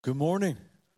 Good morning.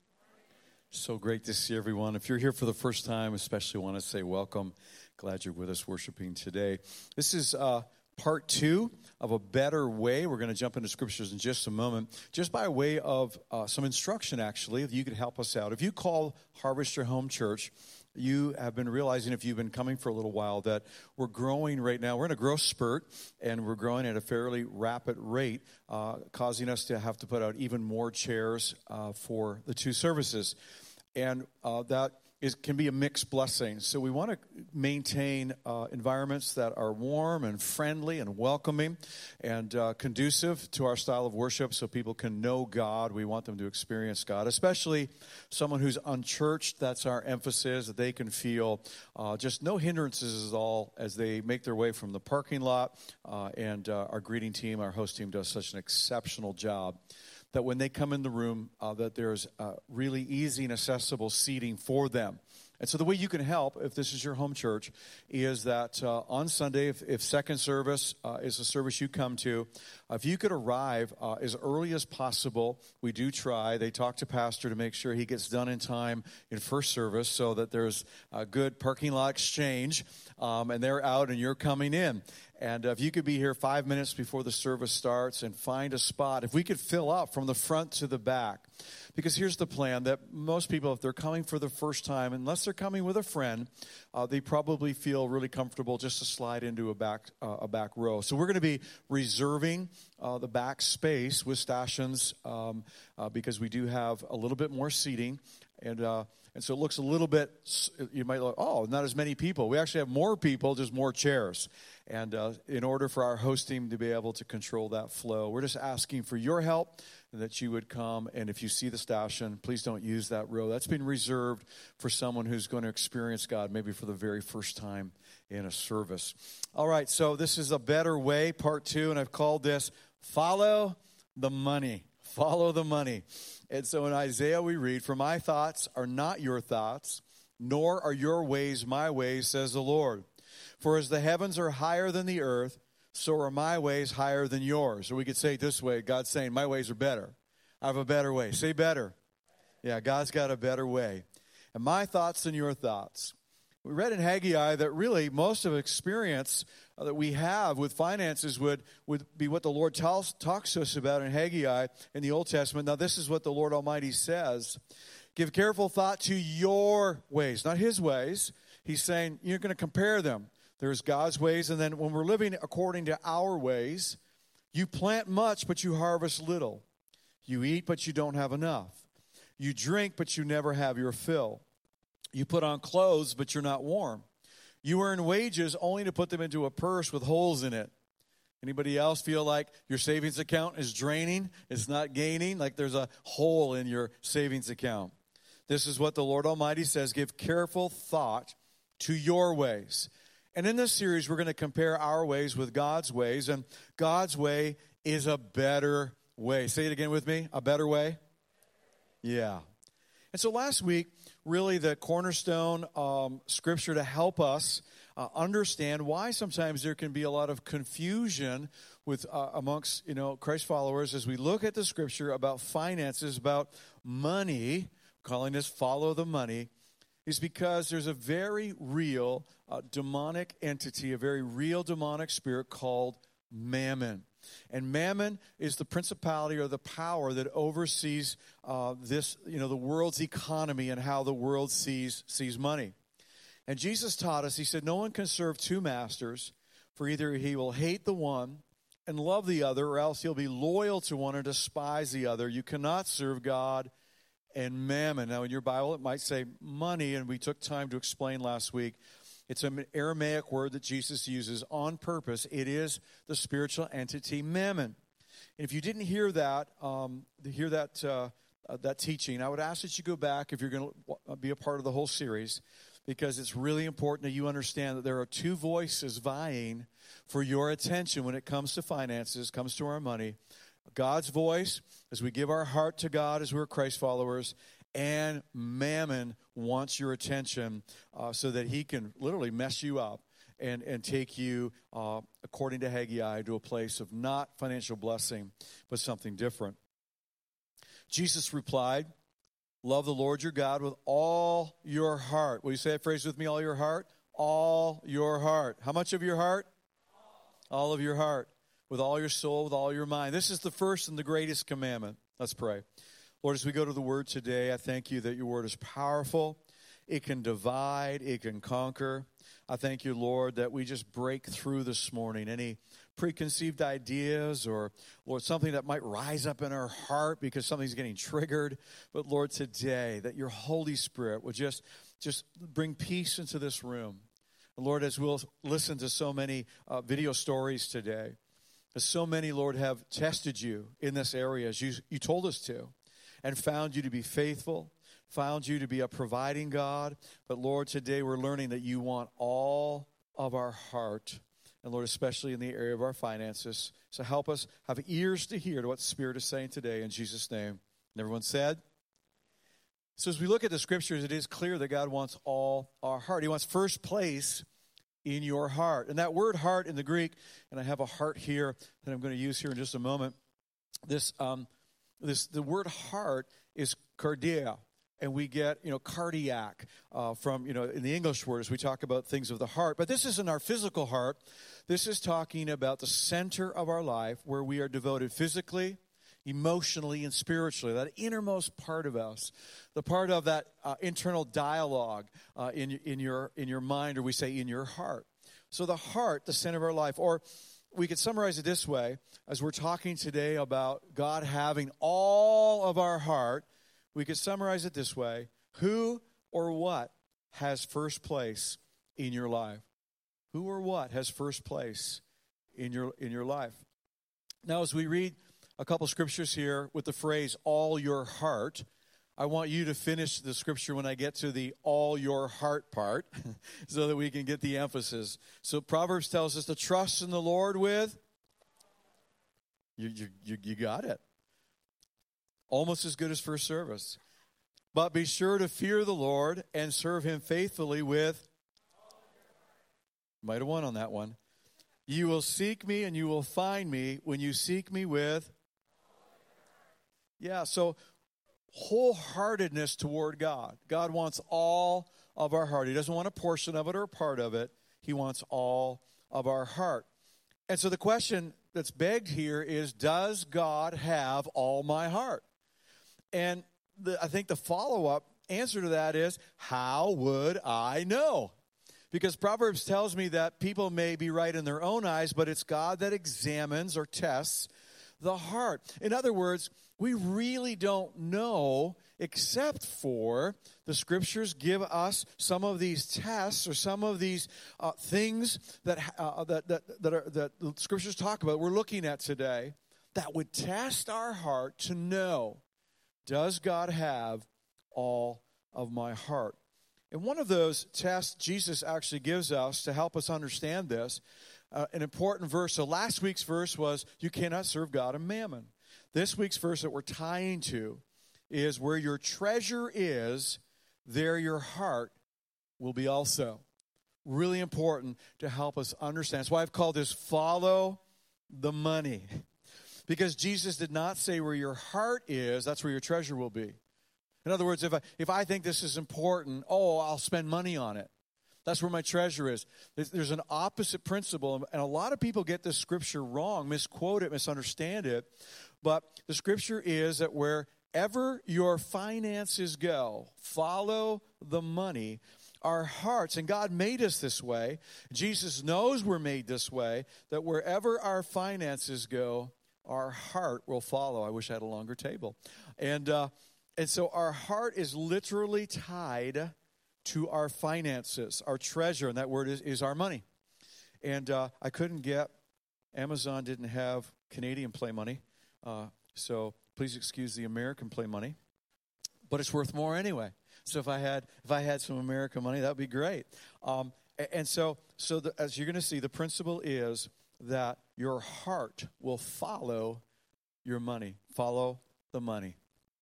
So great to see everyone. If you're here for the first time, especially want to say welcome. Glad you're with us worshiping today. This is part 2 of A Better Way. We're going to jump into scriptures in just a moment. Just by way of some instruction, actually, if you could help us out. If you call Harvest Your Home Church, you have been realizing, if you've been coming for a little while, that we're growing right now. We're in a growth spurt, and we're growing at a fairly rapid rate, causing us to have to put out even more chairs for the 2 services. And that can be a mixed blessing. So we want to maintain environments that are warm and friendly and welcoming and conducive to our style of worship so people can know God. We want them to experience God, especially someone who's unchurched. That's our emphasis, that they can feel just no hindrances at all as they make their way from the parking lot. And our greeting team, our host team, does such an exceptional job that when they come in the room, that there's really easy and accessible seating for them. And so the way you can help, if this is your home church, is that on Sunday, if second service is a service you come to, if you could arrive as early as possible. We do try. They talk to pastor to make sure he gets done in time in first service so that there's a good parking lot exchange, and they're out and you're coming in. And if you could be here 5 minutes before the service starts and find a spot, if we could fill up from the front to the back. Because here's the plan, that most people, if they're coming for the first time, unless they're coming with a friend, they probably feel really comfortable just to slide into a back row. So we're going to be reserving the back space with stanchions because we do have a little bit more seating. And so it looks a little bit, you might look, oh, not as many people. We actually have more people, just more chairs. And in order for our host team to be able to control that flow, we're just asking for your help, and that you would come. And if you see the stanchion, please don't use that row. That's been reserved for someone who's going to experience God maybe for the very first time in a service. All right, so this is A Better Way, part 2, and I've called this Follow the Money. Follow the money. And so in Isaiah we read, "For my thoughts are not your thoughts, nor are your ways my ways, says the Lord. For as the heavens are higher than the earth, so are my ways higher than yours." Or we could say it this way, God's saying, my ways are better. I have a better way. Say better. Yeah, God's got a better way. And my thoughts than your thoughts. We read in Haggai that really most of the experience that we have with finances would be what the Lord talks to us about in Haggai in the Old Testament. Now this is what the Lord Almighty says. Give careful thought to your ways, not his ways. He's saying you're going to compare them. There's God's ways, and then when we're living according to our ways, you plant much, but you harvest little. You eat, but you don't have enough. You drink, but you never have your fill. You put on clothes, but you're not warm. You earn wages only to put them into a purse with holes in it. Anybody else feel like your savings account is draining? It's not gaining? Like there's a hole in your savings account. This is what the Lord Almighty says. Give careful thought to your ways. And in this series, we're going to compare our ways with God's ways. And God's way is a better way. Say it again with me. A better way? Yeah. And so last week, really the cornerstone scripture to help us understand why sometimes there can be a lot of confusion with amongst Christ followers as we look at the scripture about finances, about money, calling this follow the money, is because there's a very real demonic entity, a very real demonic spirit called mammon. And mammon is the principality or the power that oversees the world's economy and how the world sees money. And Jesus taught us, he said, no one can serve 2 masters, for either he will hate the one and love the other, or else he'll be loyal to one and despise the other. You cannot serve God and mammon. Now, in your Bible, it might say money, and we took time to explain last week. It's an Aramaic word that Jesus uses on purpose. It is the spiritual entity mammon. And if you didn't hear that teaching, I would ask that you go back if you're going to be a part of the whole series, because it's really important that you understand that there are 2 voices vying for your attention when it comes to finances, comes to our money. God's voice, as we give our heart to God as we're Christ followers, and mammon wants your attention so that he can literally mess you up and take you, according to Haggai, to a place of not financial blessing, but something different. Jesus replied, love the Lord your God with all your heart. Will you say that phrase with me, all your heart? All your heart. How much of your heart? All of your heart. With all your soul, with all your mind. This is the first and the greatest commandment. Let's pray. Lord, as we go to the Word today, I thank you that your Word is powerful. It can divide. It can conquer. I thank you, Lord, that we just break through this morning any preconceived ideas or, Lord, something that might rise up in our heart because something's getting triggered. But, Lord, today, that your Holy Spirit would just bring peace into this room. And, Lord, as we'll listen to so many video stories today, as so many, Lord, have tested you in this area as you told us to, and found you to be faithful, found you to be a providing God. But, Lord, today we're learning that you want all of our heart. And, Lord, especially in the area of our finances. So help us have ears to hear to what the Spirit is saying today in Jesus' name. And everyone said? So as we look at the Scriptures, it is clear that God wants all our heart. He wants first place in your heart. And that word heart in the Greek, and I have a heart here that I'm going to use here in just a moment. The word heart is cardia. And we get, cardiac from, in the English word as we talk about things of the heart. But this isn't our physical heart. This is talking about the center of our life where we are devoted physically, emotionally, and spiritually. That innermost part of us, the part of that internal dialogue in your mind, or we say in your heart. So the heart, the center of our life. Or we could summarize it this way, as we're talking today about God having all of our heart. We could summarize it this way. Who or what has first place in your life? Who or what has first place in your life? Now, as we read a couple scriptures here with the phrase, all your heart, I want you to finish the scripture when I get to the all your heart part so that we can get the emphasis. So Proverbs tells us to trust in the Lord with, you got it. Almost as good as first service. But be sure to fear the Lord and serve him faithfully with, might have won on that one. You will seek me and you will find me when you seek me with, so wholeheartedness toward God. God wants all of our heart. He doesn't want a portion of it or a part of it. He wants all of our heart. And so the question that's begged here is, does God have all my heart? And I think the follow-up answer to that is, how would I know? Because Proverbs tells me that people may be right in their own eyes, but it's God that examines or tests the heart. In other words, we really don't know except for the Scriptures give us some of these tests or some of these things that the Scriptures talk about, we're looking at today, that would test our heart to know, does God have all of my heart? And one of those tests Jesus actually gives us to help us understand this, an important verse. So last week's verse was, you cannot serve God and mammon. This week's verse that we're tying to is, where your treasure is, there your heart will be also. Really important to help us understand. That's why I've called this Follow the Money. Because Jesus did not say where your heart is, that's where your treasure will be. In other words, if I think this is important, I'll spend money on it. That's where my treasure is. There's an opposite principle, and a lot of people get this scripture wrong, misquote it, misunderstand it. But the scripture is that wherever your finances go, follow the money. Our hearts, and God made us this way. Jesus knows we're made this way, that wherever our finances go, our heart will follow. I wish I had a longer table. And so our heart is literally tied to our finances, our treasure, and that word is our money. And I couldn't get, Amazon didn't have Canadian Play Money, so please excuse the American Play Money, but it's worth more anyway. So if I had some American money, that would be great. As you're going to see, the principle is that your heart will follow your money. Follow the money.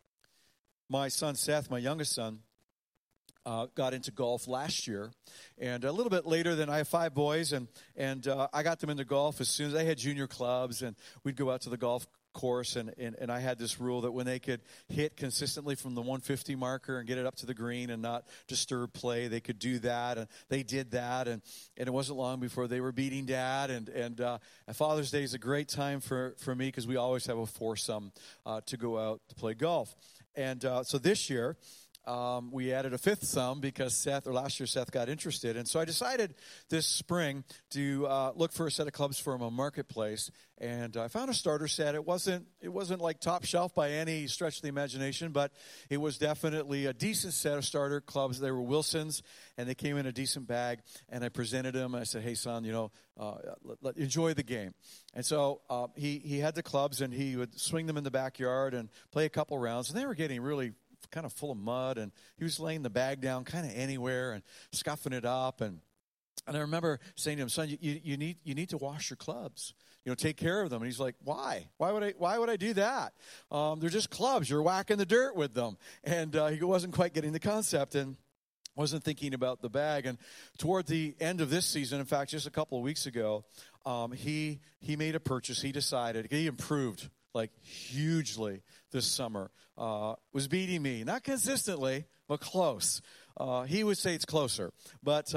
My son Seth, my youngest son, got into golf last year, and a little bit later than I have 5 boys, and I got them into golf as soon as they had junior clubs, and we'd go out to the golf course, and I had this rule that when they could hit consistently from the 150 marker and get it up to the green and not disturb play, they could do that, and they did that, and it wasn't long before they were beating Dad, and Father's Day is a great time for me because we always have a foursome to go out to play golf. And so this year, we added a fifth thumb because last year Seth got interested. And so I decided this spring to look for a set of clubs from a marketplace. And I found a starter set. It wasn't like top shelf by any stretch of the imagination, but it was definitely a decent set of starter clubs. They were Wilsons, and they came in a decent bag. And I presented them. And I said, hey, son, enjoy the game. And so he had the clubs, and he would swing them in the backyard and play a couple rounds. And they were getting really kind of full of mud, and he was laying the bag down kind of anywhere and scuffing it up. And I remember saying to him, son, you need to wash your clubs. Take care of them. And he's like, why? Why would I do that? They're just clubs. You're whacking the dirt with them. And he wasn't quite getting the concept and wasn't thinking about the bag. And toward the end of this season, in fact, just a couple of weeks ago, he made a purchase. He decided, he improved like hugely this summer. Was beating me, not consistently, but close. He would say it's closer, but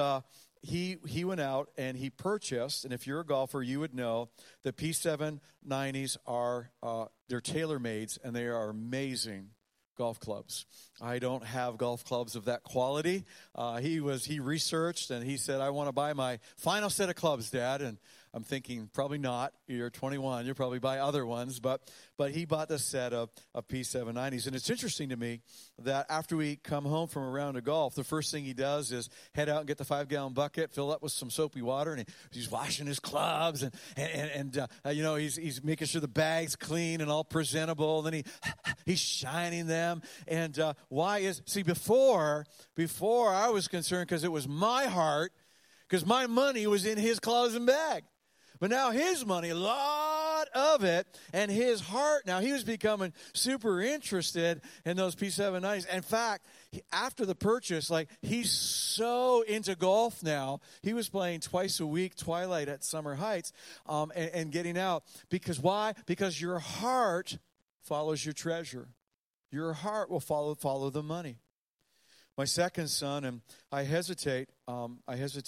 he went out and he purchased, and if you're a golfer, you would know the P790s are they're TaylorMades, and they are amazing golf clubs. I don't have golf clubs of that quality. He researched, and he said, I want to buy my final set of clubs, Dad. And I'm thinking, probably not. You're 21. You'll probably buy other ones. But he bought the set of P790s. And it's interesting to me that after we come home from a round of golf, the first thing he does is head out and get the 5-gallon bucket, fill up with some soapy water, and he's washing his clubs. And he's making sure the bag's clean and all presentable. And then he's shining them. And before I was concerned because it was my heart, because my money was in his clothes and bag. But now his money, a lot of it, and his heart, now he was becoming super interested in those P790s. In fact, after the purchase, he's so into golf now. He was playing twice a week, Twilight at Summer Heights, and getting out. Because why? Because your heart follows your treasure. Your heart will follow the money. My second son, and I hesitate, some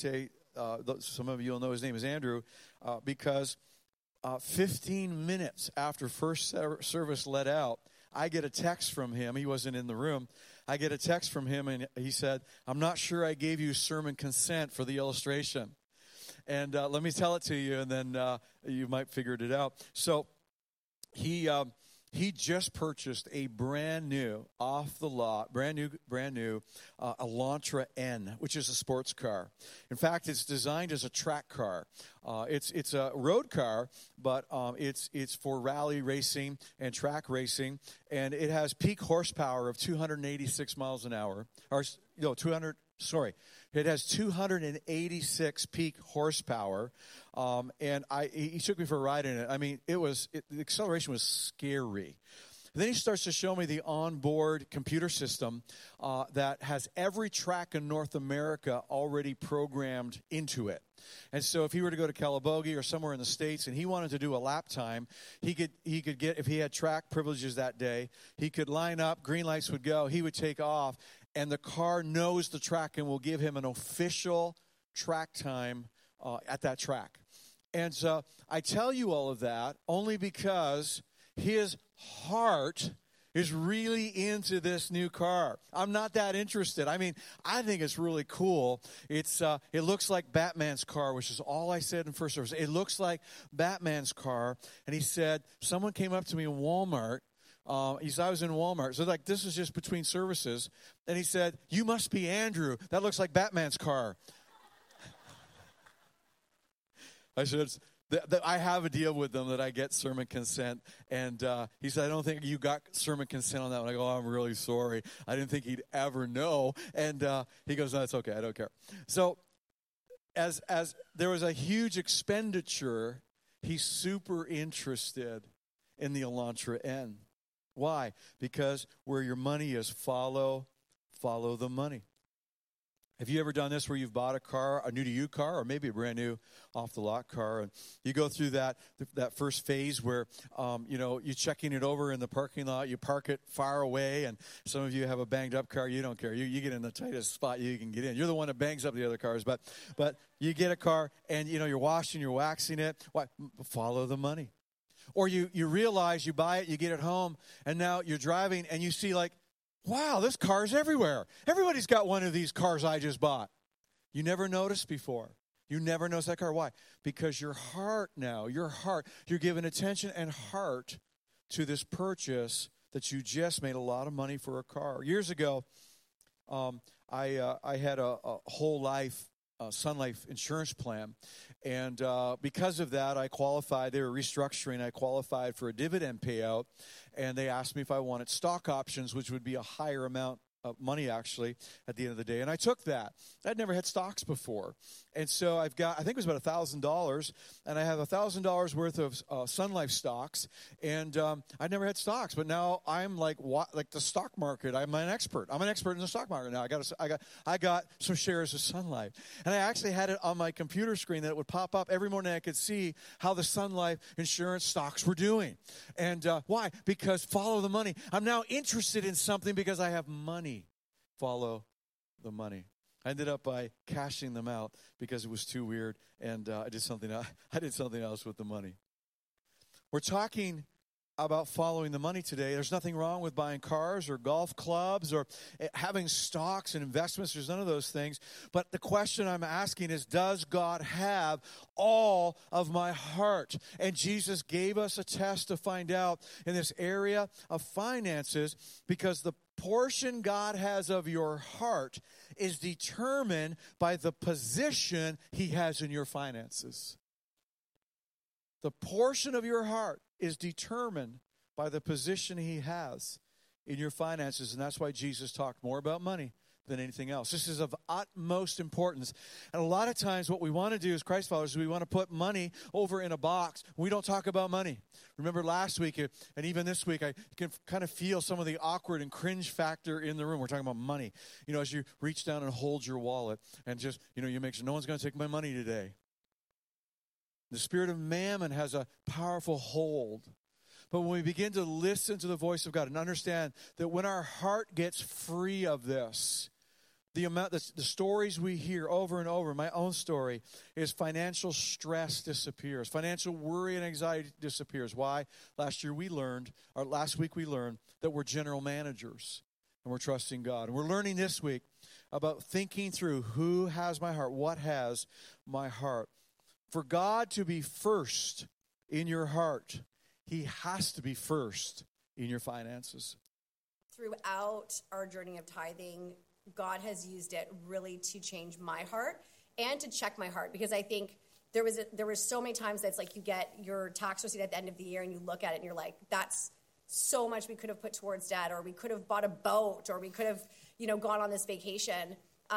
of you will know his name is Andrew, because 15 minutes after first service let out, I get a text from him. He wasn't in the room. I get a text from him, and he said, I'm not sure I gave you sermon consent for the illustration. And let me tell it to you, and then you might figure it out. So he just purchased a brand new, off the lot, brand new Elantra N, which is a sports car. In fact, it's designed as a track car. It's a road car, but it's for rally racing and track racing, and it has peak horsepower of 286 miles an hour. It has 286 peak horsepower, and he took me for a ride in it. I mean, the acceleration was scary. And then he starts to show me the onboard computer system that has every track in North America already programmed into it. And so if he were to go to Calabogie or somewhere in the States and he wanted to do a lap time, he could get, if he had track privileges that day, he could line up, green lights would go, he would take off, and the car knows the track and will give him an official track time at that track. And so I tell you all of that only because his heart is really into this new car. I'm not that interested. I mean, I think it's really cool. It looks like Batman's car, which is all I said in first service. It looks like Batman's car. And he said, someone came up to me in Walmart. He said, I was in Walmart. So this is just between services. And he said, you must be Andrew. That looks like Batman's car. I said, I have a deal with them that I get sermon consent. And he said, I don't think you got sermon consent on that one. I go, I'm really sorry. I didn't think he'd ever know. And he goes, no, that's okay. I don't care. So as there was a huge expenditure, he's super interested in the Elantra N. Why? Because where your money is, follow the money. Have you ever done this where you've bought a car, a new-to-you car, or maybe a brand-new off-the-lot car, and you go through that first phase where, you're checking it over in the parking lot, you park it far away, and some of you have a banged-up car, you don't care. You get in the tightest spot you can get in. You're the one that bangs up the other cars, but you get a car, and, you're washing, you're waxing it. Why? Follow the money. Or you realize you buy it, you get it home, and now you're driving, and you see, like, wow, this car's everywhere. Everybody's got one of these cars I just bought. You never noticed before. You never noticed that car. Why? Because your heart, you're giving attention and heart to this purchase that you just made a lot of money for a car. Years ago, I had a whole life Sun Life insurance plan. And because of that, I qualified. They were restructuring. I qualified for a dividend payout. And they asked me if I wanted stock options, which would be a higher amount of money, actually, at the end of the day. And I took that. I'd never had stocks before. And so I think it was about $1,000. And I have $1,000 worth of Sun Life stocks. And I'd never had stocks. But now I'm like the stock market. I'm an expert. I'm an expert in the stock market now. I got some shares of Sun Life. And I actually had it on my computer screen that it would pop up every morning. I could see how the Sun Life insurance stocks were doing. And why? Because follow the money. I'm now interested in something because I have money. Follow the money. I ended up by cashing them out because it was too weird, and I did something else with the money. We're talking about following the money today. There's nothing wrong with buying cars or golf clubs or having stocks and investments. There's none of those things. But the question I'm asking is, does God have all of my heart? And Jesus gave us a test to find out in this area of finances, because the portion God has of your heart is determined by the position He has in your finances. The portion of your heart is determined by the position He has in your finances. And that's why Jesus talked more about money than anything else. This is of utmost importance. And a lot of times what we want to do as Christ followers is we want to put money over in a box. We don't talk about money. Remember last week, and even this week, I can kind of feel some of the awkward and cringe factor in the room. We're talking about money. As you reach down and hold your wallet and just, you make sure no one's going to take my money today. The spirit of mammon has a powerful hold. But when we begin to listen to the voice of God and understand that when our heart gets free of this, the stories we hear over and over, my own story, is financial stress disappears. Financial worry and anxiety disappears. Why? Last week we learned that we're general managers and we're trusting God. And we're learning this week about thinking through who has my heart, what has my heart. For God to be first in your heart, He has to be first in your finances. Throughout our journey of tithing, God has used it really to change my heart and to check my heart, because I think there were so many times that's like you get your tax receipt at the end of the year and you look at it and you're like, that's so much we could have put towards debt, or we could have bought a boat, or we could have, gone on this vacation.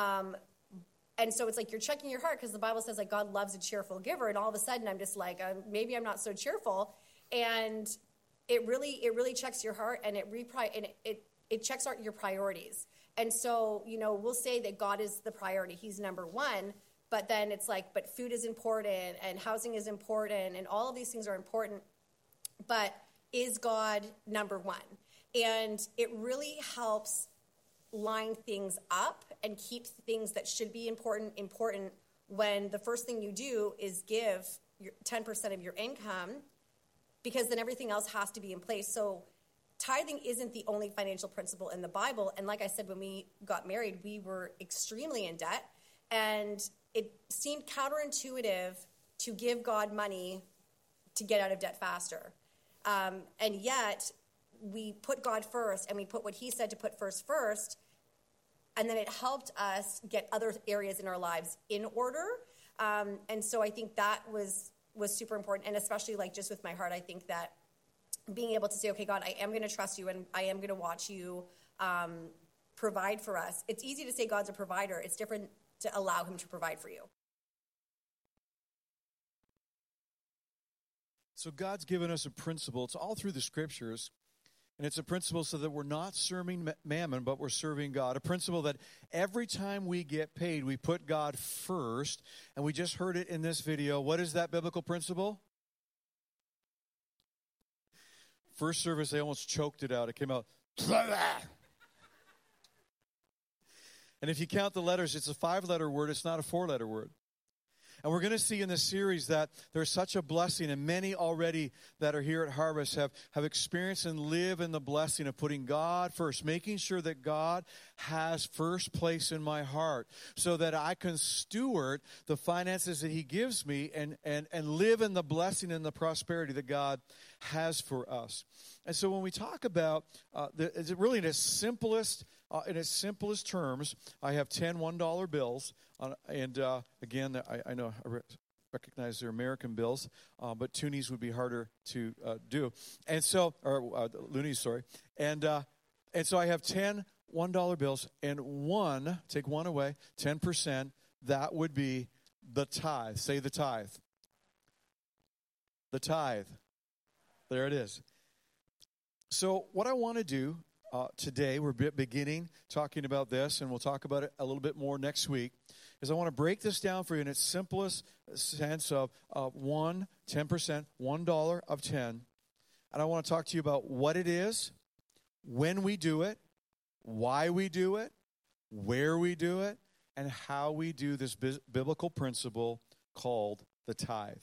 And so it's like you're checking your heart, because the Bible says like God loves a cheerful giver. And all of a sudden I'm just like, maybe I'm not so cheerful. And it really checks your heart, and it checks out your priorities. And so, we'll say that God is the priority. He's number one. But then it's like, but food is important, and housing is important, and all of these things are important. But is God number one? And it really helps line things up and keep things that should be important when the first thing you do is give 10% of your income, because then everything else has to be in place. So tithing isn't the only financial principle in the Bible. And like I said, when we got married, we were extremely in debt, and it seemed counterintuitive to give God money to get out of debt faster. And yet we put God first, and we put what He said to put first, and then it helped us get other areas in our lives in order. And so I think that was super important. And especially like just with my heart, I think that being able to say, okay, God, I am going to trust you, and I am going to watch you provide for us. It's easy to say God's a provider. It's different to allow Him to provide for you. So God's given us a principle. It's all through the scriptures. And it's a principle so that we're not serving mammon, but we're serving God. A principle that every time we get paid, we put God first. And we just heard it in this video. What is that biblical principle? First service, they almost choked it out. It came out. And if you count the letters, it's a 5-letter word. It's not a 4-letter word. And we're going to see in this series that there's such a blessing, and many already that are here at Harvest have experienced and live in the blessing of putting God first, making sure that God has first place in my heart so that I can steward the finances that he gives me and live in the blessing and the prosperity that God has for us. And so when we talk about, it's really in its simplest terms, I have 10 $1 bills. And again, I know I recognize they're American bills, but toonies would be harder to do. And so, or loonies, sorry. And so I have 10 $1 bills, and take one away, 10%, that would be the tithe. Say the tithe. The tithe. There it is. So what I want to do today, we're beginning talking about this, and we'll talk about it a little bit more next week, is I want to break this down for you in its simplest sense of 10%, $1 of 10. And I want to talk to you about what it is, when we do it, why we do it, where we do it, and how we do this biblical principle called the tithe.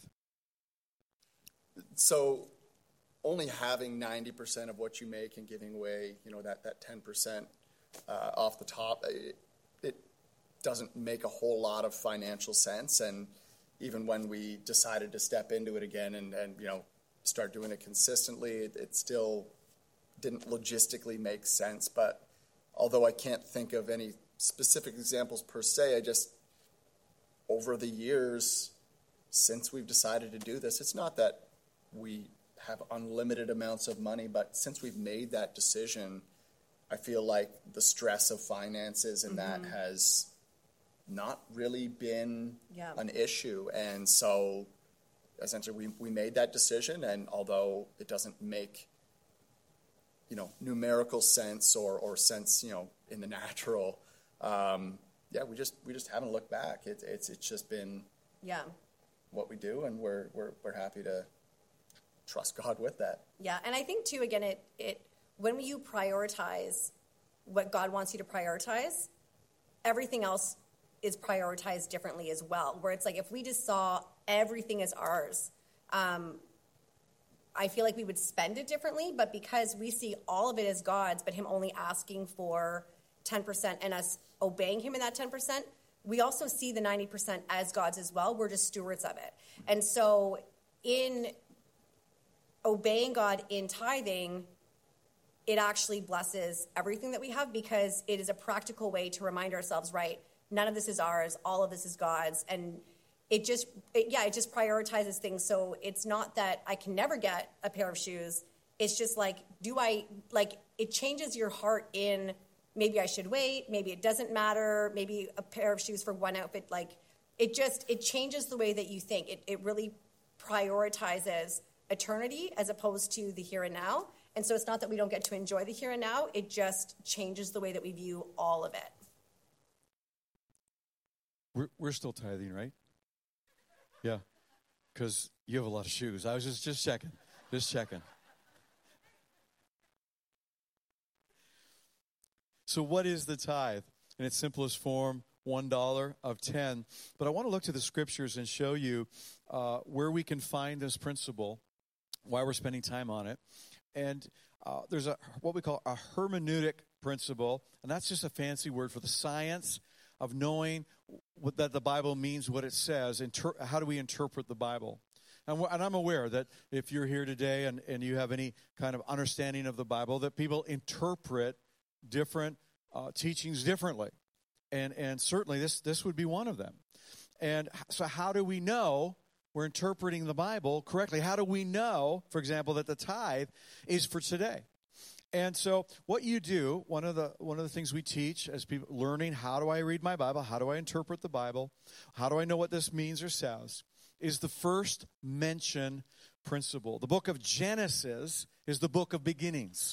So only having 90% of what you make and giving away, that 10% off the top, it doesn't make a whole lot of financial sense. And even when we decided to step into it again and start doing it consistently, it still didn't logistically make sense. But although I can't think of any specific examples per se, I just, over the years since we've decided to do this, it's not that we have unlimited amounts of money, but since we've made that decision, I feel like the stress of finances and that has not really been an issue. And so essentially we made that decision, and although it doesn't make numerical sense or sense in the natural, we just haven't looked back. It's just been what we do, and we're happy to trust God with that. Yeah, and I think too, again, it when you prioritize what God wants you to prioritize, everything else is prioritized differently as well. Where it's like if we just saw everything as ours, I feel like we would spend it differently. But because we see all of it as God's, but Him only asking for 10% and us obeying Him in that 10%, we also see the 90% as God's as well. We're just stewards of it. And so in obeying God in tithing, it actually blesses everything that we have, because it is a practical way to remind ourselves, right, none of this is ours, all of this is God's. And it just prioritizes things. So it's not that I can never get a pair of shoes. It's just it changes your heart in, maybe I should wait, maybe it doesn't matter, maybe a pair of shoes for one outfit. It changes the way that you think. It really prioritizes eternity as opposed to the here and now. And so it's not that we don't get to enjoy the here and now, it just changes the way that we view all of it. We're still tithing, right? Yeah, because you have a lot of shoes. I was just checking. So what is the tithe? In its simplest form, $1 of 10. But I want to look to the scriptures and show you where we can find this principle, why we're spending time on it. And there's what we call a hermeneutic principle, and that's just a fancy word for the science of knowing that the Bible means what it says. How do we interpret the Bible? And I'm aware that if you're here today and you have any kind of understanding of the Bible, that people interpret different teachings differently. And certainly this would be one of them. And so how do we know we're interpreting the Bible correctly? How do we know, for example, that the tithe is for today? And so what you do, one of the things we teach as people learning, how do I read my Bible? How do I interpret the Bible? How do I know what this means or says? Is the first mention principle. The book of Genesis is the book of beginnings.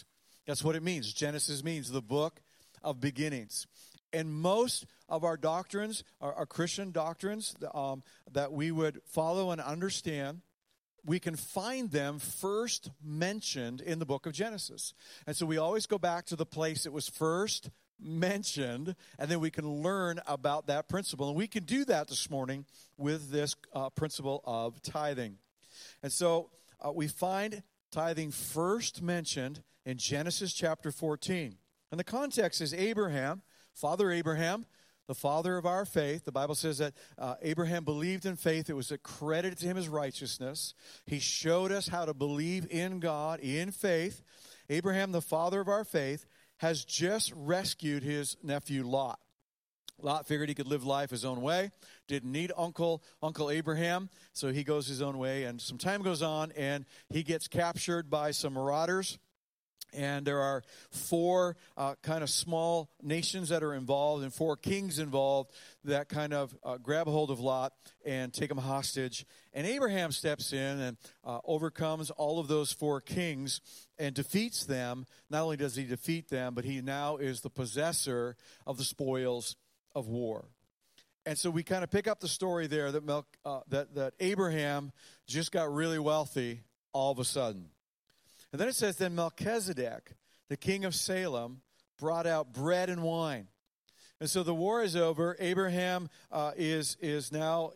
That's what it means. Genesis means the book of beginnings. And most of our doctrines, our Christian doctrines that we would follow and understand, we can find them first mentioned in the book of Genesis. And so we always go back to the place it was first mentioned, and then we can learn about that principle. And we can do that this morning with this principle of tithing. And so we find tithing first mentioned in Genesis chapter 14. And the context is Abraham, Father Abraham, the father of our faith. The Bible says that Abraham believed in faith. It was accredited to him as righteousness. He showed us how to believe in God in faith. Abraham, the father of our faith, has just rescued his nephew Lot. Lot figured he could live life his own way, didn't need Uncle Abraham, so he goes his own way. And some time goes on, and he gets captured by some marauders. And there are 4 kind of small nations that are involved and 4 kings involved that kind of grab a hold of Lot and take him hostage. And Abraham steps in and overcomes all of those 4 kings and defeats them. Not only does he defeat them, but he now is the possessor of the spoils of war. And so we kind of pick up the story there that Abraham just got really wealthy all of a sudden. And then it says, then Melchizedek, the king of Salem, brought out bread and wine. And so the war is over. Abraham is now,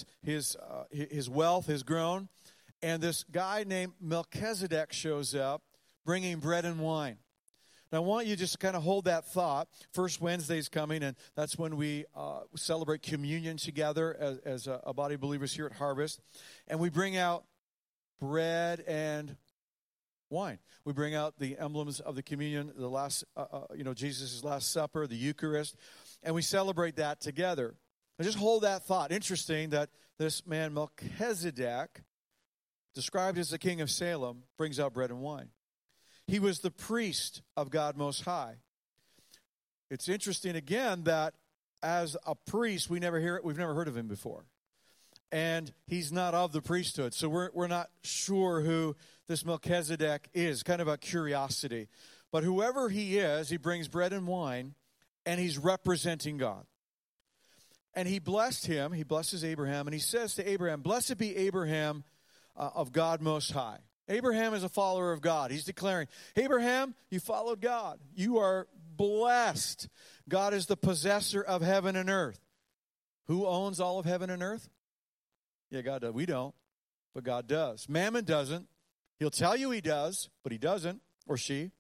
his wealth has grown. And this guy named Melchizedek shows up bringing bread and wine. Now, I want you just to kind of hold that thought. First Wednesday's coming, and that's when we celebrate communion together as a body of believers here at Harvest. And we bring out bread and wine. We bring out the emblems of the communion, the last, Jesus' Last Supper, the Eucharist, and we celebrate that together. And just hold that thought. Interesting that this man Melchizedek, described as the king of Salem, brings out bread and wine. He was the priest of God Most High. It's interesting again that as a priest, we've never heard of him before. And he's not of the priesthood. So we're not sure who this Melchizedek is. Kind of a curiosity. But whoever he is, he brings bread and wine, and he's representing God. And he blessed him. He blesses Abraham, and he says to Abraham, "Blessed be Abraham of God Most High." Abraham is a follower of God. He's declaring, Abraham, you followed God. You are blessed. God is the possessor of heaven and earth. Who owns all of heaven and earth? Yeah, God does. We don't, but God does. Mammon doesn't. He'll tell you he does, but he doesn't, or she.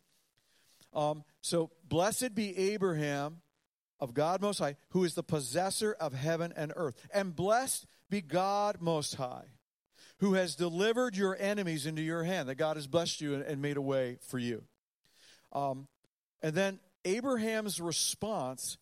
So blessed be Abraham of God Most High, who is the possessor of heaven and earth. And blessed be God Most High, who has delivered your enemies into your hand, that God has blessed you and made a way for you. And then Abraham's response,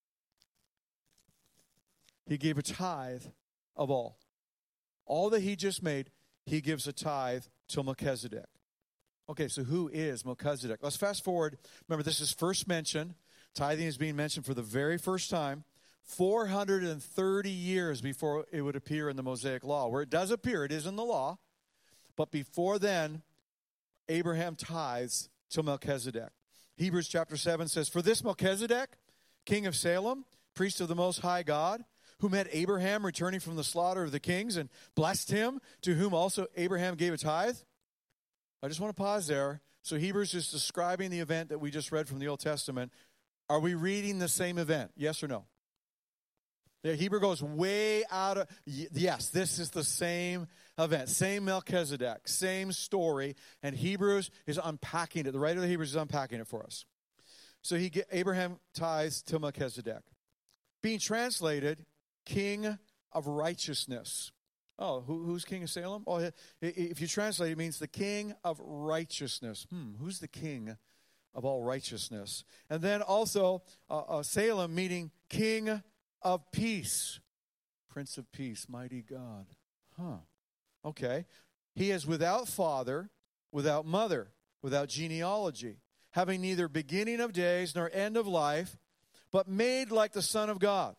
he gave a tithe of all. All that he just made, he gives a tithe to Melchizedek. Okay, so who is Melchizedek? Let's fast forward. Remember, this is first mentioned. Tithing is being mentioned for the very first time 430 years before it would appear in the Mosaic Law. Where it does appear, it is in the law. But before then, Abraham tithes to Melchizedek. Hebrews chapter 7 says, "For this Melchizedek, king of Salem, priest of the Most High God, who met Abraham returning from the slaughter of the kings and blessed him, to whom also Abraham gave a tithe." I just want to pause there. So Hebrews is describing the event that we just read from the Old Testament. Are we reading the same event? Yes or no? The Hebrew goes way out of, yes, this is the same event, same Melchizedek, same story, and Hebrews is unpacking it. The writer of the Hebrews is unpacking it for us. So Abraham tithes to Melchizedek. Being translated, King of Righteousness. Oh, who's King of Salem? Oh, if you translate, it means the King of Righteousness. Who's the King of all righteousness? And then also Salem, meaning King of Peace. Prince of Peace, mighty God. Okay. He is without father, without mother, without genealogy, having neither beginning of days nor end of life, but made like the Son of God.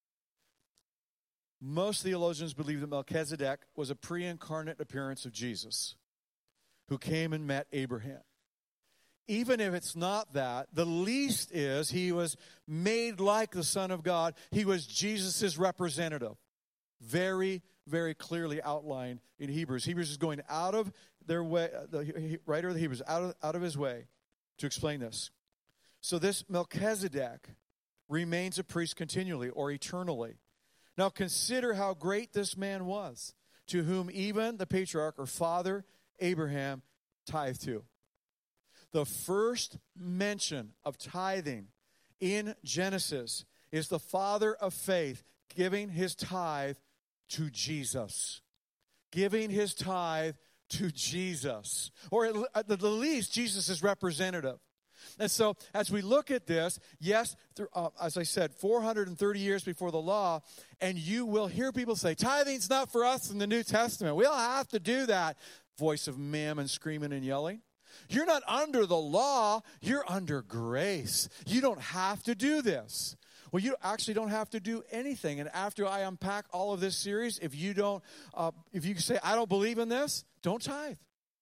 Most theologians believe that Melchizedek was a pre-incarnate appearance of Jesus, who came and met Abraham. even if it's not that, the least is he was made like the Son of God. He was Jesus' representative. Very, very clearly outlined in Hebrews. Hebrews is going out of their way, the writer of the Hebrews, out of his way to explain this. So this Melchizedek remains a priest continually or eternally. Now consider how great this man was, to whom even the patriarch or father Abraham tithed to. The first mention of tithing in Genesis is the father of faith giving his tithe to Jesus. Giving his tithe to Jesus. Or at the least, Jesus' representative. And so, as we look at this, yes, as I said, 430 years before the law, and you will hear people say, tithing's not for us in the New Testament. We don't have to do that. Voice of mammon screaming and yelling. You're not under the law. You're under grace. You don't have to do this. Well, you actually don't have to do anything. And after I unpack all of this series, if you say, I don't believe in this, don't tithe.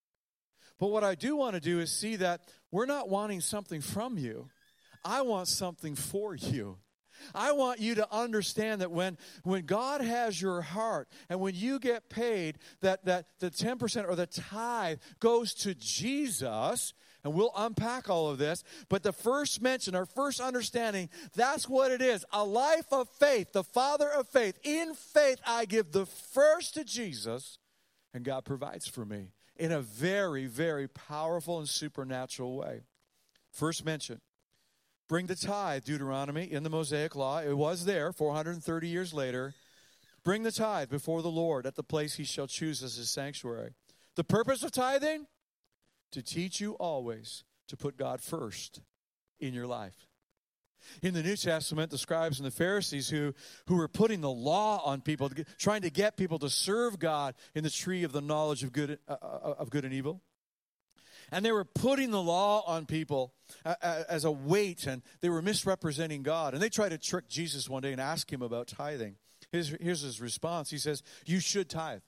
But what I do want to do is see that we're not wanting something from you. I want something for you. I want you to understand that when God has your heart and when you get paid, that the 10% or the tithe goes to Jesus. And we'll unpack all of this. But the first mention, our first understanding, that's what it is. A life of faith, the father of faith. In faith, I give the first to Jesus, and God provides for me in a very, very powerful and supernatural way. First mention, bring the tithe, Deuteronomy, in the Mosaic Law. It was there 430 years later. Bring the tithe before the Lord at the place he shall choose as his sanctuary. The purpose of tithing? To teach you always to put God first in your life. In the New Testament, the scribes and the Pharisees who were putting the law on people, trying to get people to serve God in the tree of the knowledge of good and evil. And they were putting the law on people as a weight, and they were misrepresenting God. And they tried to trick Jesus one day and ask him about tithing. Here's his response. He says, you should tithe.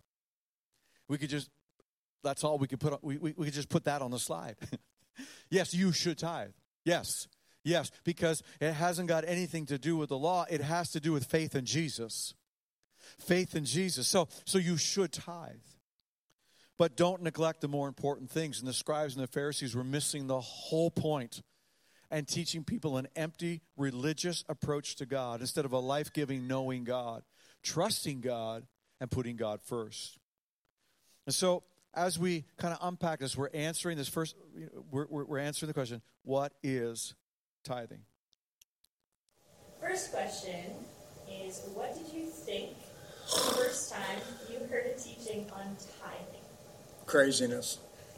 That's all we could put on. We could just put that on the slide. Yes, you should tithe. Yes, because it hasn't got anything to do with the law. It has to do with faith in Jesus. Faith in Jesus. So you should tithe. But don't neglect the more important things. And the scribes and the Pharisees were missing the whole point and teaching people an empty religious approach to God instead of a life-giving knowing God, trusting God, and putting God first. And so, as we kind of unpack this, we're answering the question, what is tithing? First question is, what did you think the first time you heard a teaching on tithing? Craziness.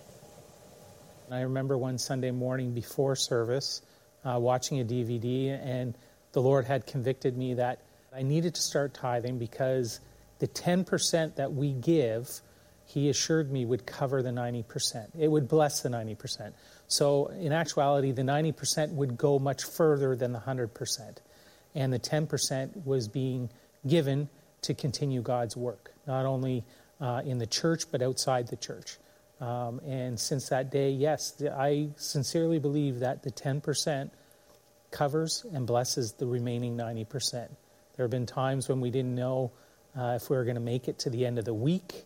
I remember one Sunday morning before service, watching a DVD, and the Lord had convicted me that I needed to start tithing because the 10% that we give, He assured me would cover the 90%. It would bless the 90%. So in actuality, the 90% would go much further than the 100%. And the 10% was being given to continue God's work, not only in the church, but outside the church. And since that day, yes, I sincerely believe that the 10% covers and blesses the remaining 90%. There have been times when we didn't know if we were going to make it to the end of the week,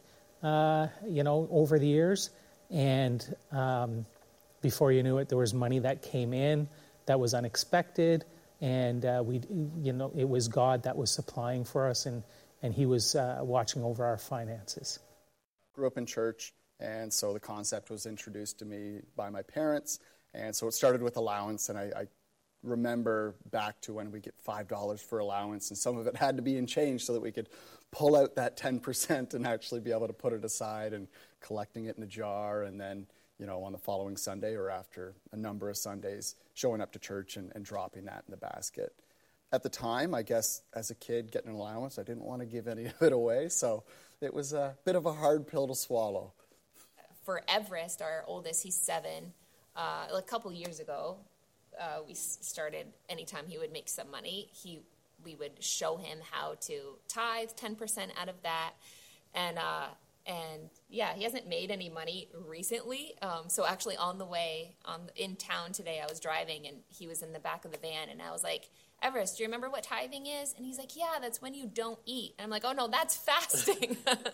over the years. And before you knew it, there was money that came in that was unexpected. And it was God that was supplying for us, and He was watching over our finances. Grew up in church, and so the concept was introduced to me by my parents. And so it started with allowance, and I remember back to when we get $5 for allowance, and some of it had to be in change so that we could pull out that 10% and actually be able to put it aside, and collecting it in a jar, and then, on the following Sunday or after a number of Sundays, showing up to church and dropping that in the basket. At the time, I guess, as a kid getting an allowance, I didn't want to give any of it away, so it was a bit of a hard pill to swallow. For Everest, our oldest, he's 7, a couple years ago, we started, anytime he would make some money, we would show him how to tithe 10% out of that. And yeah, he hasn't made any money recently. So actually on the way in town today, I was driving and he was in the back of the van and I was like, Everest, do you remember what tithing is? And he's like, yeah, that's when you don't eat. And I'm like, oh no, that's fasting.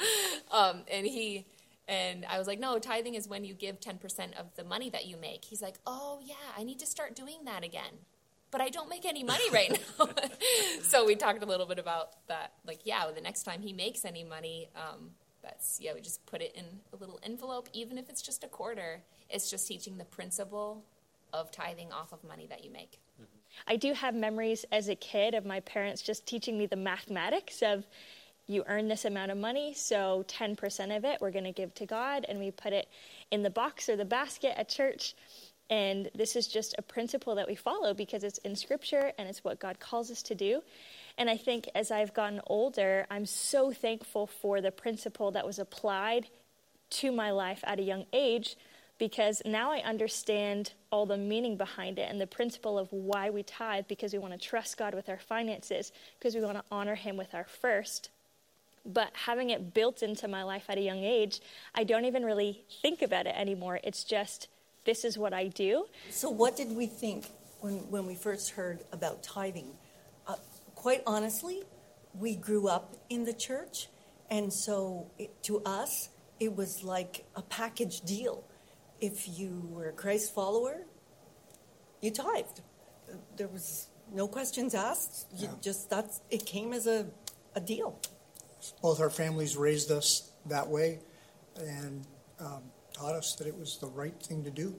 And I was like, no, tithing is when you give 10% of the money that you make. He's like, oh yeah, I need to start doing that again. But I don't make any money right now. So we talked a little bit about that. Like, yeah, the next time he makes any money, we just put it in a little envelope, even if it's just a quarter. It's just teaching the principle of tithing off of money that you make. I do have memories as a kid of my parents just teaching me the mathematics of you earn this amount of money, so 10% of it we're going to give to God, and we put it in the box or the basket at church. And this is just a principle that we follow because it's in Scripture and it's what God calls us to do. And I think as I've gotten older, I'm so thankful for the principle that was applied to my life at a young age, because now I understand all the meaning behind it and the principle of why we tithe, because we want to trust God with our finances, because we want to honor him with our first. But having it built into my life at a young age, I don't even really think about it anymore. It's just, this is what I do. So what did we think when we first heard about tithing? Quite honestly, we grew up in the church, and so to us, it was like a package deal. If you were a Christ follower, you tithed. There was no questions asked. It came as a deal. Both our families raised us that way and taught us that it was the right thing to do.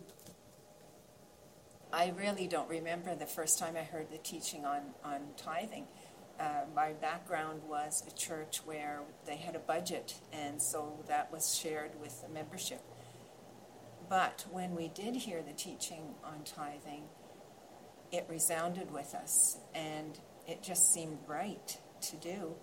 I really don't remember the first time I heard the teaching on tithing. My background was a church where they had a budget, and so that was shared with the membership. But when we did hear the teaching on tithing, it resounded with us, and it just seemed right to do.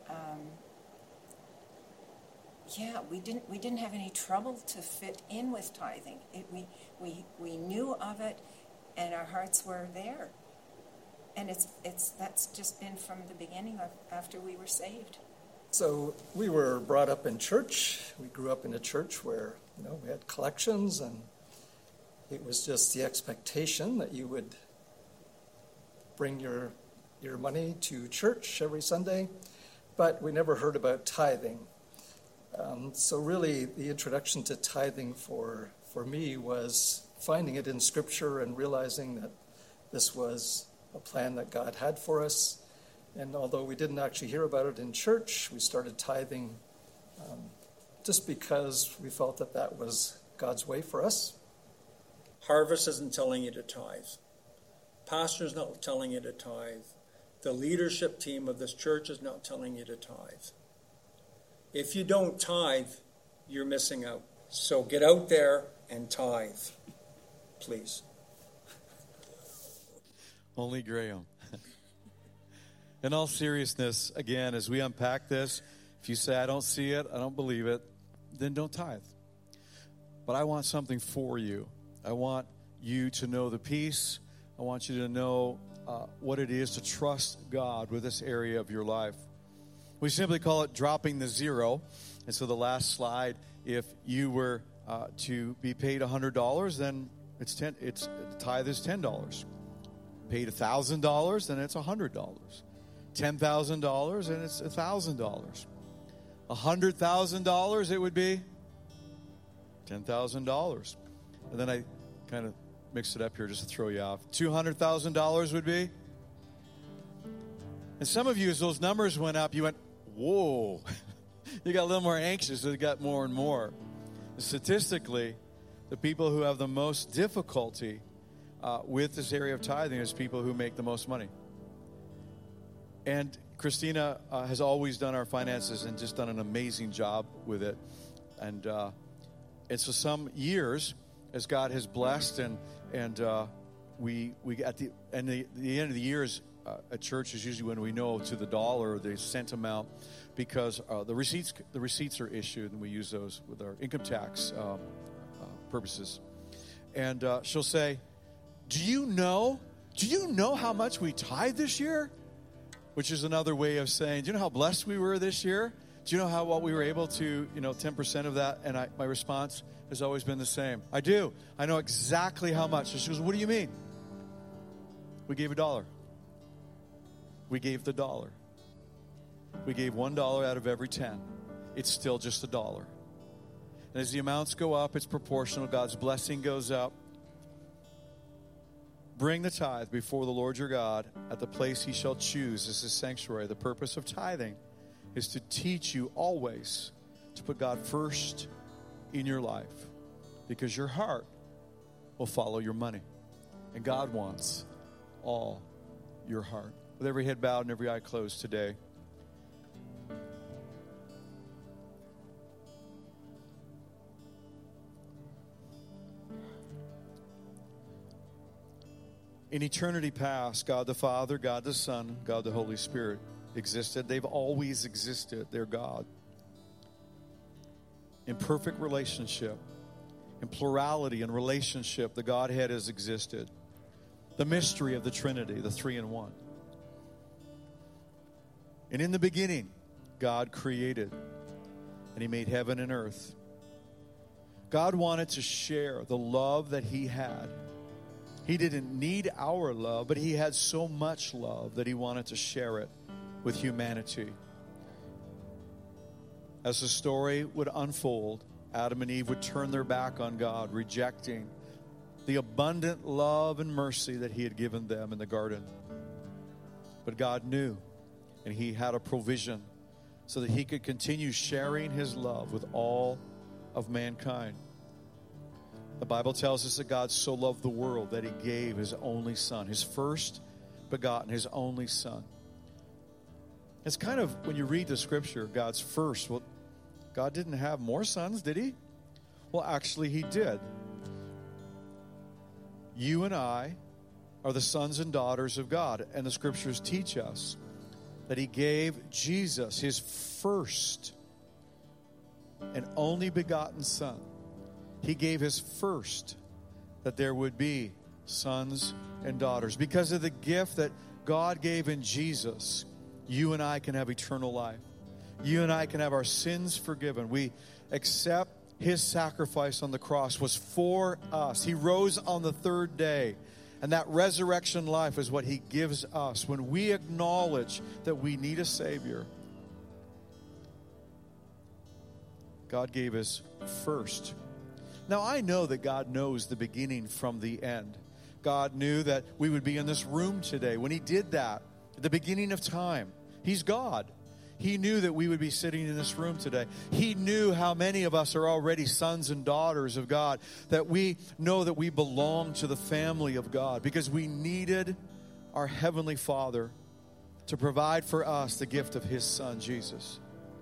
We didn't have any trouble to fit in with tithing. We knew of it, and our hearts were there. And that's just been from the beginning of after we were saved. So we were brought up in church. We grew up in a church where we had collections, and it was just the expectation that you would bring your money to church every Sunday. But we never heard about tithing. So really, the introduction to tithing for me was finding it in Scripture and realizing that this was a plan that God had for us. And although we didn't actually hear about it in church, we started tithing just because we felt that was God's way for us. Harvest isn't telling you to tithe. Pastor's not telling you to tithe. The leadership team of this church is not telling you to tithe. If you don't tithe, you're missing out. So get out there and tithe, please. Only Graham. In all seriousness, again, as we unpack this, if you say, I don't see it, I don't believe it, then don't tithe. But I want something for you. I want you to know the peace. I want you to know what it is to trust God with this area of your life. We simply call it dropping the zero. And so the last slide, if you were to be paid $100, then the tithe is $10. Paid $1,000, then it's $100. $10,000, and it's $1,000. $100,000, it would be $10,000. And then I kind of mixed it up here just to throw you off. $200,000 would be. And some of you, as those numbers went up, you went, whoa. You got a little more anxious. It got more and more. Statistically, the people who have the most difficulty with this area of tithing is people who make the most money. And Christina has always done our finances and just done an amazing job with it. And so some years, as God has blessed, and we at the end of the years at church is usually when we know to the dollar the cent amount, because the receipts are issued, and we use those with our income tax purposes. And she'll say, Do you know how much we tithe this year? Which is another way of saying, do you know how blessed we were this year? Do you know what we were able to, 10% of that? And my response has always been the same. I do. I know exactly how much. And she goes, what do you mean? We gave $1. We gave the $1. We gave $1 out of every 10. It's still just $1. And as the amounts go up, it's proportional. God's blessing goes up. Bring the tithe before the Lord your God at the place he shall choose as his sanctuary. The purpose of tithing is to teach you always to put God first in your life, because your heart will follow your money. And God wants all your heart. With every head bowed and every eye closed today, in eternity past, God the Father, God the Son, God the Holy Spirit existed. They've always existed. They're God. In perfect relationship, in plurality and relationship, the Godhead has existed. The mystery of the Trinity, the 3 in 1. And in the beginning, God created, and he made heaven and earth. God wanted to share the love that he had. He didn't need our love, but he had so much love that he wanted to share it with humanity. As the story would unfold, Adam and Eve would turn their back on God, rejecting the abundant love and mercy that he had given them in the garden. But God knew, and he had a provision so that he could continue sharing his love with all of mankind. The Bible tells us that God so loved the world that he gave his only son, his first begotten, his only son. It's kind of, when you read the scripture, God's first. Well, God didn't have more sons, did he? Well, actually, he did. You and I are the sons and daughters of God, and the scriptures teach us that he gave Jesus, his first and only begotten son. He gave his first that there would be sons and daughters. Because of the gift that God gave in Jesus, you and I can have eternal life. You and I can have our sins forgiven. We accept his sacrifice on the cross was for us. He rose on the third day. And that resurrection life is what he gives us when we acknowledge that we need a Savior. God gave his first. Now, I know that God knows the beginning from the end. God knew that we would be in this room today. When he did that, at the beginning of time, he's God. He knew that we would be sitting in this room today. He knew how many of us are already sons and daughters of God, that we know that we belong to the family of God because we needed our Heavenly Father to provide for us the gift of his Son, Jesus.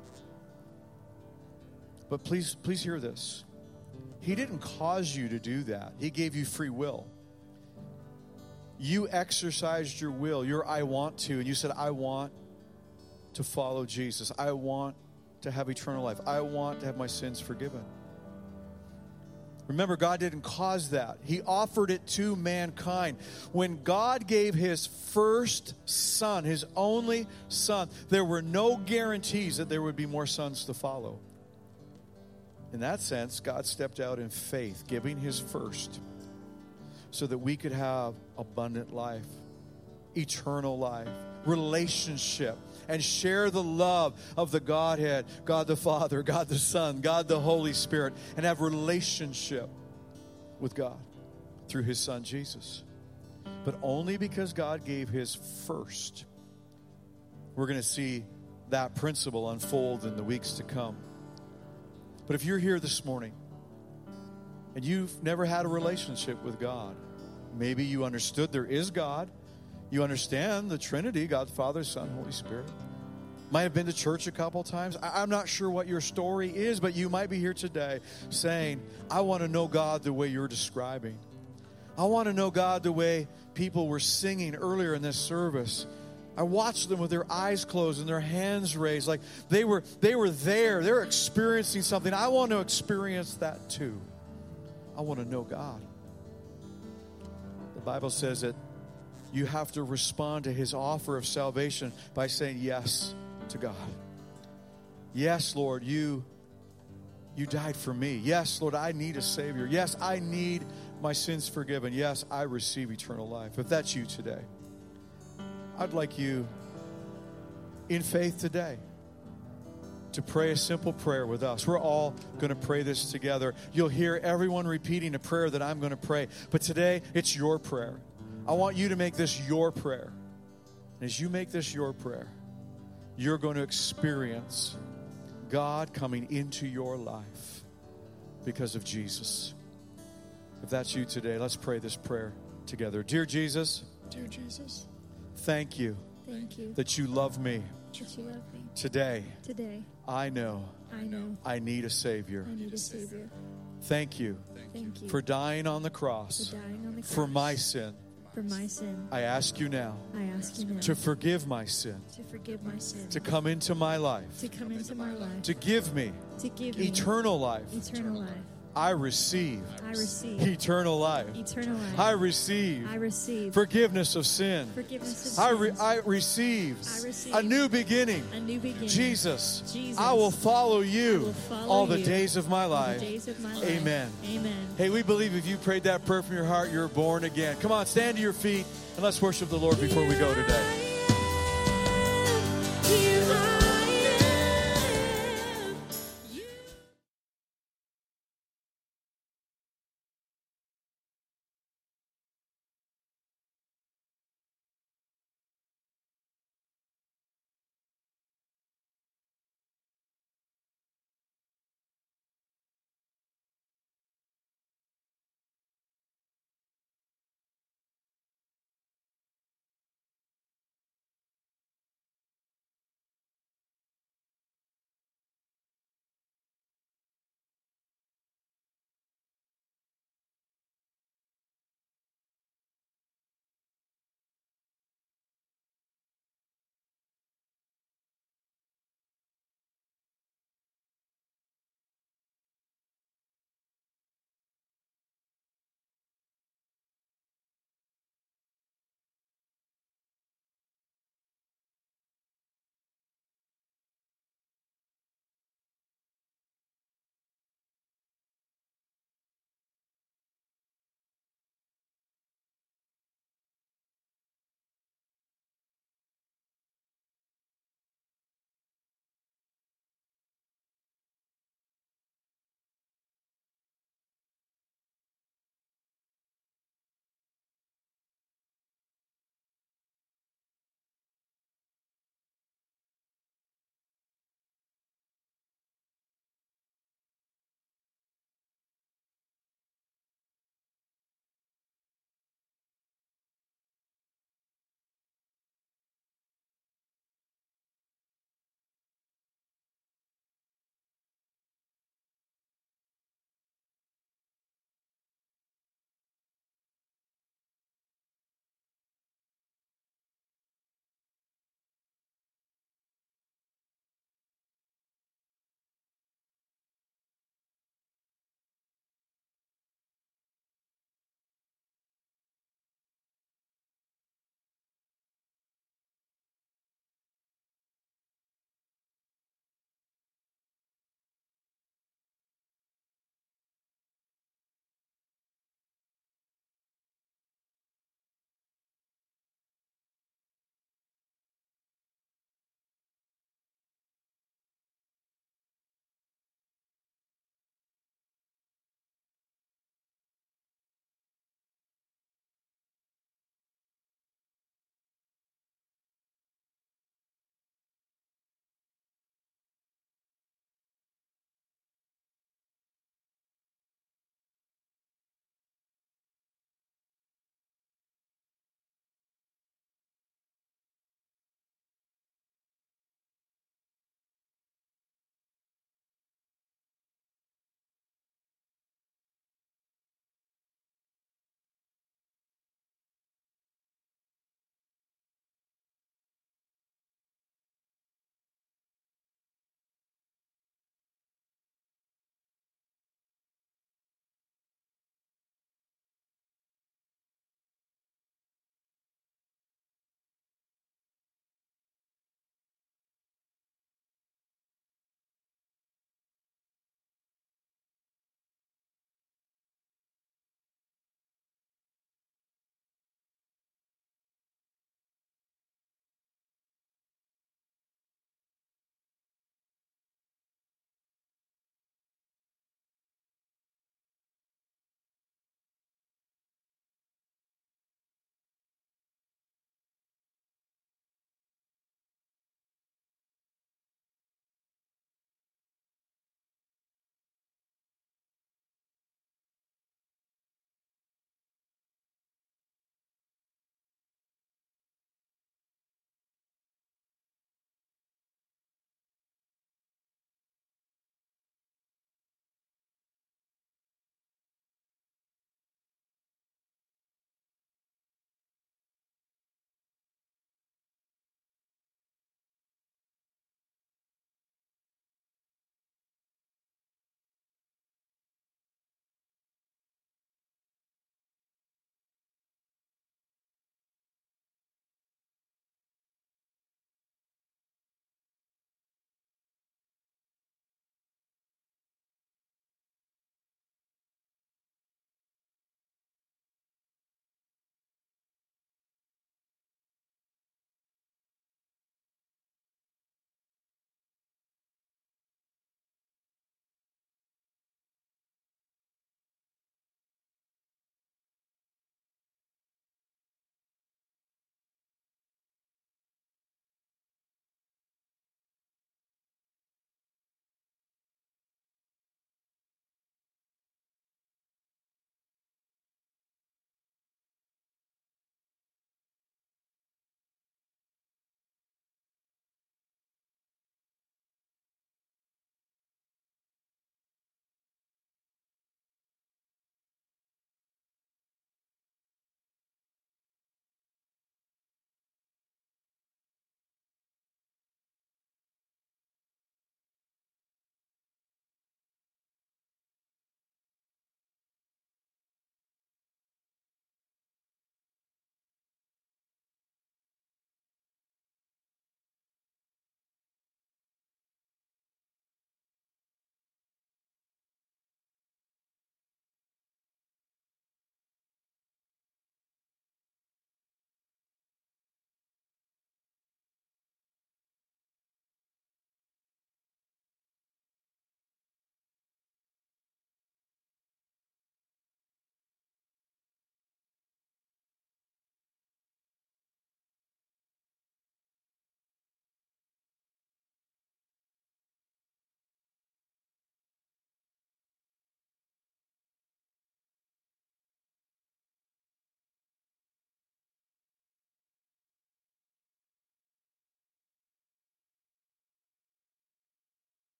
But please hear this. He didn't cause you to do that. He gave you free will. You exercised your will, your I want to, and you said, I want to follow Jesus. I want to have eternal life. I want to have my sins forgiven. Remember, God didn't cause that. He offered it to mankind. When God gave his first son, his only son, there were no guarantees that there would be more sons to follow. In that sense, God stepped out in faith, giving his first so that we could have abundant life, eternal life, relationship, and share the love of the Godhead, God the Father, God the Son, God the Holy Spirit, and have relationship with God through his Son, Jesus. But only because God gave his first. We're going to see that principle unfold in the weeks to come. But if you're here this morning and you've never had a relationship with God, maybe you understood there is God, you understand the Trinity, God, Father, Son, Holy Spirit. Might have been to church a couple times. I'm not sure what your story is, but you might be here today saying, I want to know God the way you're describing. I want to know God the way people were singing earlier in this service. I watched them with their eyes closed and their hands raised, like they were there. They're experiencing something. I want to experience that too. I want to know God. The Bible says that you have to respond to his offer of salvation by saying yes to God. Yes, Lord, you died for me. Yes, Lord, I need a Savior. Yes, I need my sins forgiven. Yes, I receive eternal life. If that's you today, I'd like you in faith today to pray a simple prayer with us. We're all going to pray this together. You'll hear everyone repeating a prayer that I'm going to pray. But today, it's your prayer. I want you to make this your prayer. As you make this your prayer, you're going to experience God coming into your life because of Jesus. If that's you today, let's pray this prayer together. Dear Jesus, thank you that you love me. Today, I know I need a Savior. Thank you for dying on the cross for my sin. I ask you now to forgive my sin, to come into my life, to give me eternal life. I receive eternal life. I receive forgiveness of sin. I receive a new beginning. Jesus, I will follow you all the days of my life. Amen. Hey, we believe if you prayed that prayer from your heart, you're born again. Come on, stand to your feet and let's worship the Lord before we go today.